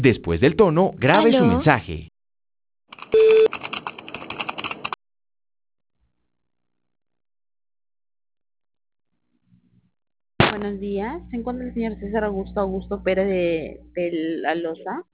Después del tono, grabe su Aló, mensaje. buenos días. ¿Se encuentra el señor César Augusto Pérez de la Loza?